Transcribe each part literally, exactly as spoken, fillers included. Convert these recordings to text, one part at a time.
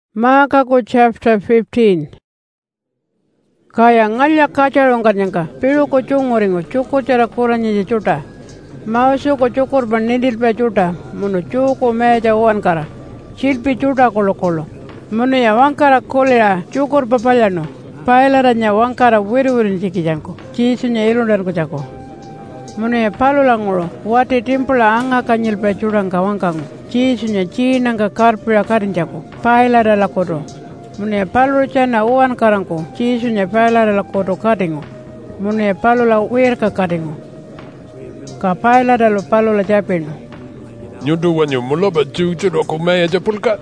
Makaku chapter fifteen. Kaya ngalya kacarong kanyangka, pilu ko chungoringo, chuko chara kuranya je chuta. Mausu ko chukur ban nidil pe chuta, munu chuko meja wankara. Chilpi chuta kolo kolo. Munu ya wankara kolera, chukur papayano. Pailaranya wankara wiri wiri chiki janko. Chisunya irundan ko chako. Munu ya palu langolo, wati timpula anga kanyil pe churang kawankango. Chisunya chinanga karpira karinjako. Pailara la kodo. Mune palu chana uan karangko. Chisunya pailara la kodo kadingo. Mune palu la uirka kadingo. Ka pailara lo palu la japino. Nyudu wanyo mula ba chuchu do kumaya japulka.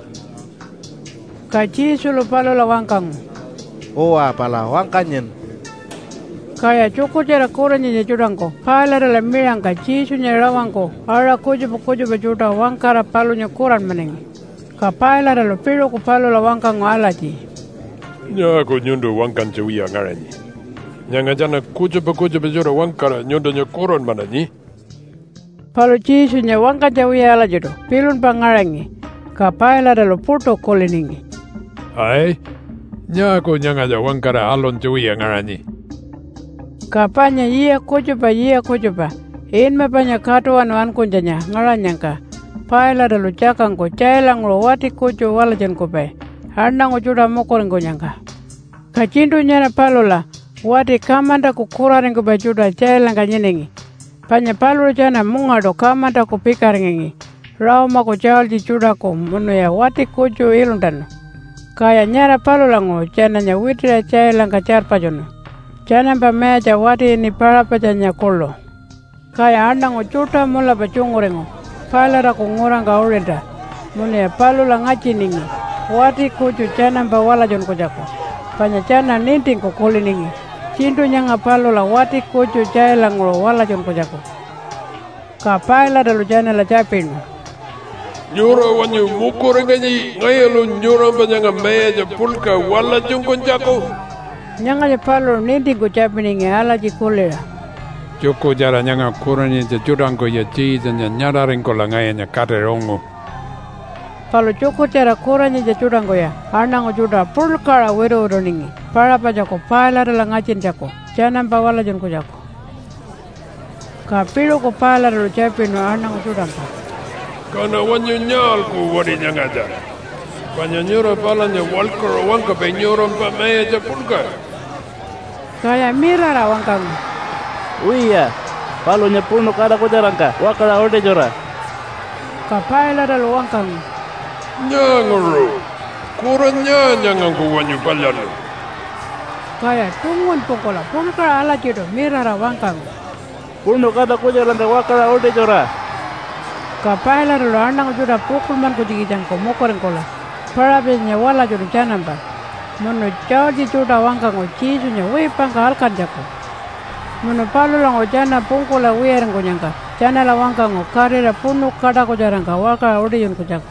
Ka chisu lo palu la wangkango. Oa pala wangkanyen. Kaya chuku jara kuranya je churangko. Pailara la mirangka chisunya rawangko. Ara kujubu kujubu chuta wangkara palunya kuran menengi. Ka pailara lo piru ku palu la wangkango alaji. Nya ko nyundo wangkan cewi angarani. Nyanga jana kujubu kujubu chuta wangkara nyundo nya kuran manani. Palu chisunya wangkan cewi alaji do. Pilun pangarangi. Ka pailara lo puto koliningi. Ai. Nya ko nyanga ja wangkara alon cewi angarani. Kapanya iya kujuba iya kujuba. In mapanya katuan wan kunjanya ngaranyangka. Paila dalu cakangko cailang lo wati kuju walajan kupai. Handang ujuda mokoring kunyangka. Kacindu nyana palula. Wati kamanda kukuraring kupai juda cailang kanyenengi. Panya palula jana mungado kamanda kupikaringi. Rao mako jawal di juda ko munuya wati kuju ilundano. Kaya nyara palula ngo jananya witira cailang kacar pajono. Janamba meja wati ni para pajanya kolo. Kaya andang ucuta mula pacungurengo. Palara ko ngurang ka urenda. Mune palu la ngaci ningi. Wati kucu janamba walajon ko jako. Panya jana ninting ko koli ningi. Cintu nyanga palu la wati kucu jailang lo walajon ko jako. Ka paila dalu jana la japinu. Nyura wanyo mukurenganyi ngayalo nyura panyanga meja pulka walajon ko jako. Nyanga je palu ninti ko chapiningi alaji kolera. Joko jara nyanga kurani je jurango ya chiza nya nyararing ko langaya nya katerongo. Palu joko jara kurani je jurango ya. Anango juda pulkara wero wero ningi. Para pa jako pailara la ngacin jako. Janam pa wala jon ko jako. Ka pilu ko pailara lo chapino anango jurango. Kana wanyo nyal ko wadi nyanga jara. Panya nyura palanya walkoro wangka pe nyuram pa meja pulka. Kaya mirara wangkang. Uiya, palunya puno kada ko jarangka. Wakala orde jora. Kapaila dalu wangkang. Nyanguru. Kuranya nyangang ko wanyo palyalo. Kaya tungun pokola pulkara ala jido mirara wangkang. Puno kada ko jarangka wakala orde jora. Kapaila dalu anang juda pukul man ko jigijang ko mokoreng kola. Parabesnya wala jodo janamba. Munu jauh juda wangkang o chisunya wipang ka halkan jako. Munu palu lang o jana pungkula wiereng ko nyangka. Jana la wangkang o karira punu kada ko jarangka waka odiyon ko jako.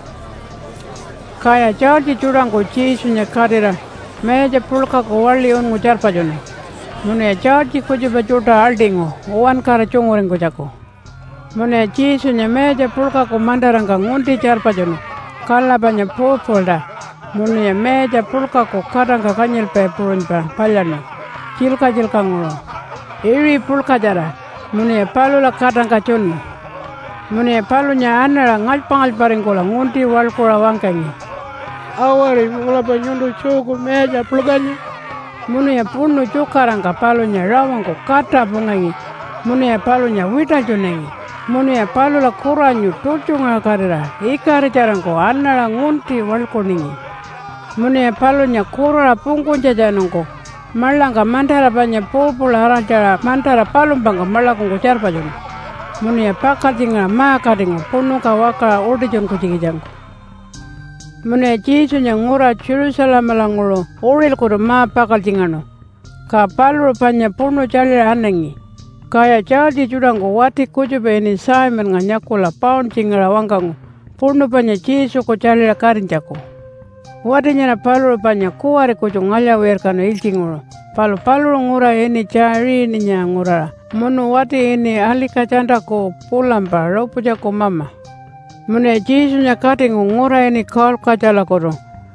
Kaya jauh judang ko chisunya karira. Meja pulka ko wali on ngujar pajone. Munu ya jauh kujuba juda aldingo. Uwan kara chungureng ko jako. Munu ya chisunya meja pulka ko mandarangka ngunti jar pajone. Kala banyak pulpulda. Munu ya meja pulka ko kadang ka kanyil pe purunpa palyano. Cilka cilka ngulo. Iri pulka jara. Munu ya palu la kadang ka chunno. Munu ya palu nya anara ngal pangal paring kola ngunti wal kola wangkangi. Awari mula panyundu chuku meja pulkanya. Munu ya punu chukarang ka palu nya rawang ko kata pungangi. Munu ya palu nya wita chunengi. Munu ya palu la kuranyu tucunga karira. Ikari jarang ko anara ngunti wal koningi. Munu ya palu nya kurara pungkun jajanong ko. Malangka mantara banyak pulpula harang cara mantara palum bangka malakung ko jar pajon. Munu ya pakal jinga maka dinga punu ka waka urdijon ko jigijang ko. Munu ya jisu nya ngura Jerusalem malangulo uril ko ma pakal jingano. Ka palu panya punu jalira anengi. Kaya jadi judang ko wati kujube ini Simon nga nyakula paun jingara wangkango. Punu panya jisu ko jalira karinjako. Wadi nyana palu panya kuwari kucu ngalya werkano ilcinguro. Palu palu ngura ini cari ini nya ngura. Munu wati ini ahli kacanda ko pulampa ropuja ko mama. Mune jisu nya kati ngura ini kol kacala koro.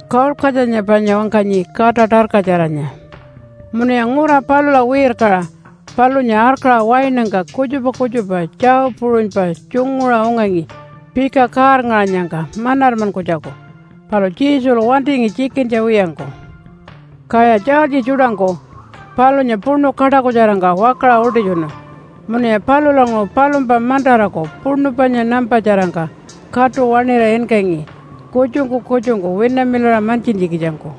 kaul kajanya panya wangkanyi kata tarka caranya. Muni yang ngura palu la wir kara, palu nya arkra wainangka kujuba kujuba jauh purun pa cungura ongangi, pika kar nganyangka manar man kujako. Palu jisul wantingi cikin jawiyangko. Kaya jaji judangko, palu nya purnu kada kujarangka wakra udi juna. Muni palu lango palu pa mandarako purnu panya nampa jarangka, katu wanira enkengi, kucungku kucungku wina milara mancin jikijangko.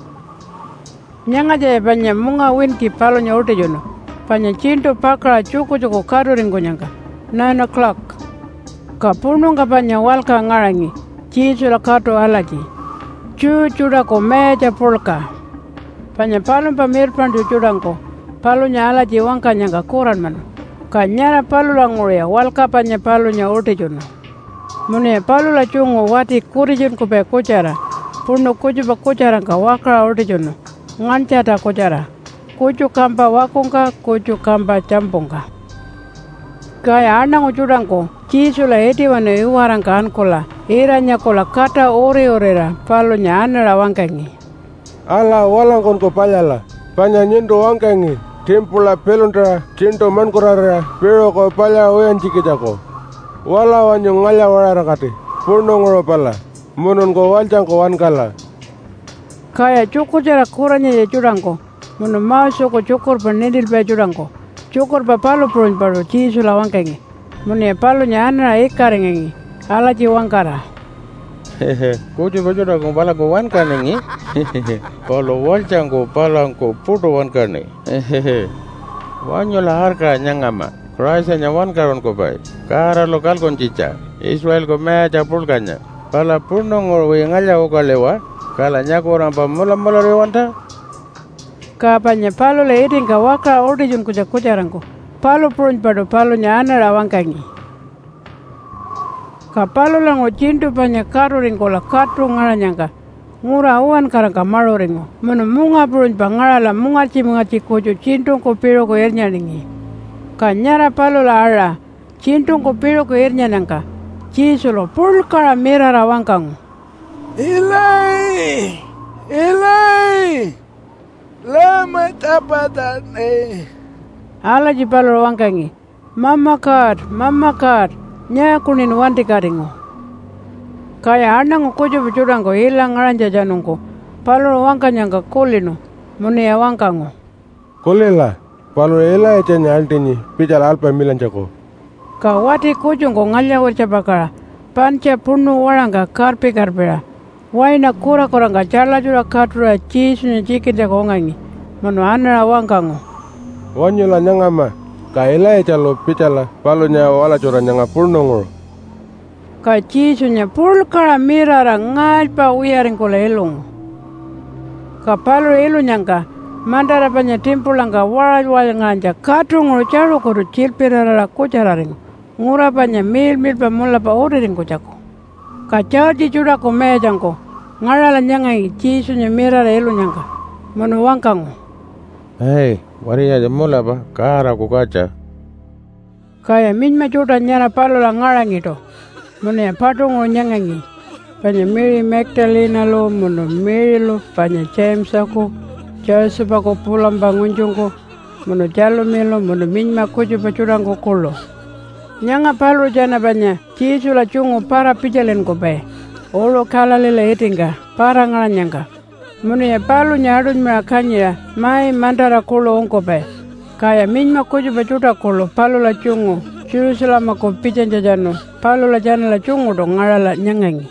Nyanga jaya panya munga winki palu nya udi juna. Panya cintu pakra cuku cuku kadu ringo nyangka. Nine o'clock. Ka purnu ka panya walka ngarangi. Cisula katu alaji. Cu cuda ko meja pulka. Panya palu pa mirpan du cudangko. Palu nya alaji wangka nyangka kuran manu. Ka nyara palu la nguria walka panya palu nya udi juna. Mune palu la cungu wati kurijun kupe kucara. Purnu kujuba kucara ka wakra udi juna. Ngancata kucara. Kucu kampa wakungka, kucu kampa campungka. Kaya anang ucudangko, cisula eti wana iwarangka ankola, iranya kola kata ore-orera, palunya anara wangkangi. Ala walangkon ko palyala, panya nyindo wangkangi, timpula pelundra, cinto mankurara, pero ko palya oyan cikitako. Wala wanyo ngalya wararakati, purno ngoro pala, munun ko waljang ko wankala. Kaya cukur jara kuranya ya cudangko, munu masuk ko cukur pa nidil pa judangko. Cukur pa palu purun paru cisula wangkangi. Munu ya palu nya anara ikarengengi. Alaji wangkara. Hehe, kucu pa judangko pala ko wankanengi. Hehehe, palu waljangko pala ko puto wankane. Hehehe, wanyola harka nyangama. Kraisa nya wankaron ko pai. Kara lokal kon cica. Israel ko meja pulkanya. Pala purno ngorwe ngalya ukalewa. Kala nyako orang pa mula mula rewanta. Kapanya palu le eding ka waka odi jun kuja kujarangko. Palu purun padu palu nya anara wangkangi. Ka palu lango cintu panya karu ringo la katu ngaranyangka. Ngura uan karangka maru ringo. Munu munga purun pa ngarala munga ci munga ci kuju cintu ko piro ko ernya ringi. Ka nyara palu la ara. Cintu ko piro ko ernya nangka. Cisulo pulkara mirara wangkangu. Ilai, Ilai, lama tapadane. Alaji palu wangkangi. Mama kat, mama kat, nya kunin wanti karingo. Kaya anang kuju bicurangko ilang aranja janungko. Palu wangkanyangka kulino, muni ya wangkango. Kulila, palu ela ecenya antini, picara alpa milan jako. Ka wati kujungko ngalya warcapakara, panca punu warangka karpi karpera. Waina kura kurangka chala jura katura cisunya cikin jako ngangi. Manu anara wangkango. Wanyola nyangama, ka ela ecalo picara palunya wala cura nyanga purnongor. Ka cisunya pulkara mirara ngalpa uyaring kula elung. Ka palu elu nyangka, mandara panya timpulangka waraj wala nganja katungoro caro kuru cilpirara kucararing. Ngura panya mil mil pa mula pa uriring kucako. Ka caji jura ko mejangko, ngarala nyangai cisunya mirara elu nyangka. Manu wangkango. Hei, warinya mula pa, kara ku kaca. Kaya minma juta nyara palu la ngarangi to. Manu ya patungo nyangangi. Panya Mary Magdalena lo, manu Mary lo, panya James ako, Joseph ako pulang bangunjungko, manu jalumilo, manu minma kuju pacurangko kulo. Nyanga palu jana banya, cisula cungu para pijalen ko bay. Olo kala lila etinga, para ngaranyangka. Munu ya palu nyarun merakanya, mai mandara kulo onko bay. Kaya minma kuju bacuta kulo, palu la cungu, cisula mako pijan jajano, palu la jana la cungu do ngarala nyangangi.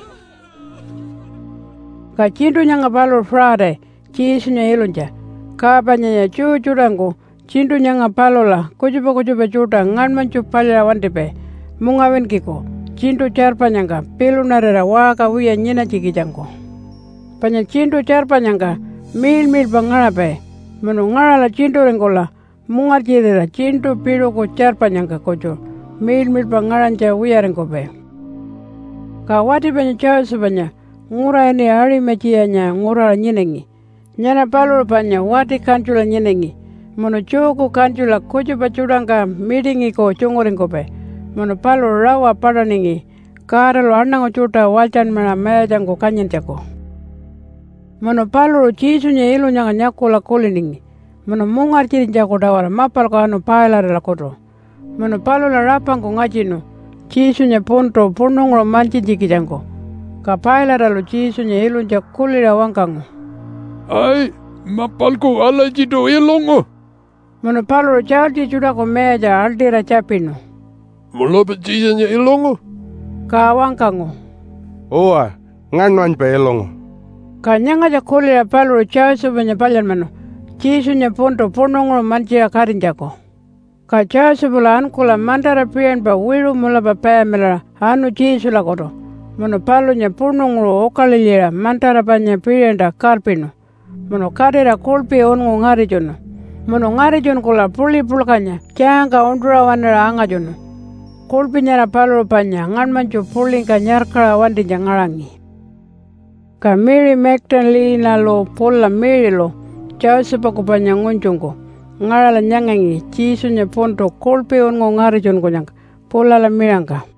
Ka cintu nyanga palu Friday, cisunya ilunja. Ka banya ya cucurango, cintu nyanga palola, kujuba kujuba cuta ngan mancu palya wantipe, mungawin kiko, cintu carpa nyanga, pilu narera waka wiya nyina ciki jangko. Panya cintu carpa nyanga, mil mil bangarape, menu ngarala cintu rengkola, mungar cirira cintu pilu ko carpa nyanga kojo, mil mil bangaranca wiya rengkope. Ka wati panya cawa sebanya, ngura ini hari macianya ngura nyinengi, nyana palu panya wati kancula nyinengi. Munu cuku kancula kuju bacurangka meetingi ko cunguring kope. Munu palu rawa padaningi. Kara lo anang cuta walcan mana mejang ko kanyen cako. Mano paluru Jesunya ilu nyanga nyakula kuliningi. Mano mungar ciri jako dawara mapal ko anu pailare la koto. Mano palula rapang ko ngajinu. Jesunya ponto punungro manci jiki jangko. Ka pailare lu Jesunya ilu njakulira wangkango. Ai, mapal ko ala jido ilongo. Mano paluru jaldi juda ko meja aldira capino. Mulope Jesunya ilongo. Ka wangkango. Oa, ngan pa elongo. Kanyanga ja kulira paluru chasu banya palyan mano. Jesunya ponto punungro manci akarin jako. Ka chasu bula ankula mantara pian ba wiru mula ba pamela anu Jesu la koto. Mano palunya punungro okalilira mantara banya pian da karpino. Mano karira kulpi ongo ngari jono. Mano ngari jono kula puli pulkanya. Kianga ondura wanera anga jono. Kulpi nyara paluru panya ngan mancu puli ka nyarkara wandi jangarangi. Ka Mary Magdalene lo pola Mary lo. Jauh pa kupanya ngonjongko. Ngara la nyangangi. Jesunya ponto kulpi ongo ngari jono konyang. Pola la mirangka.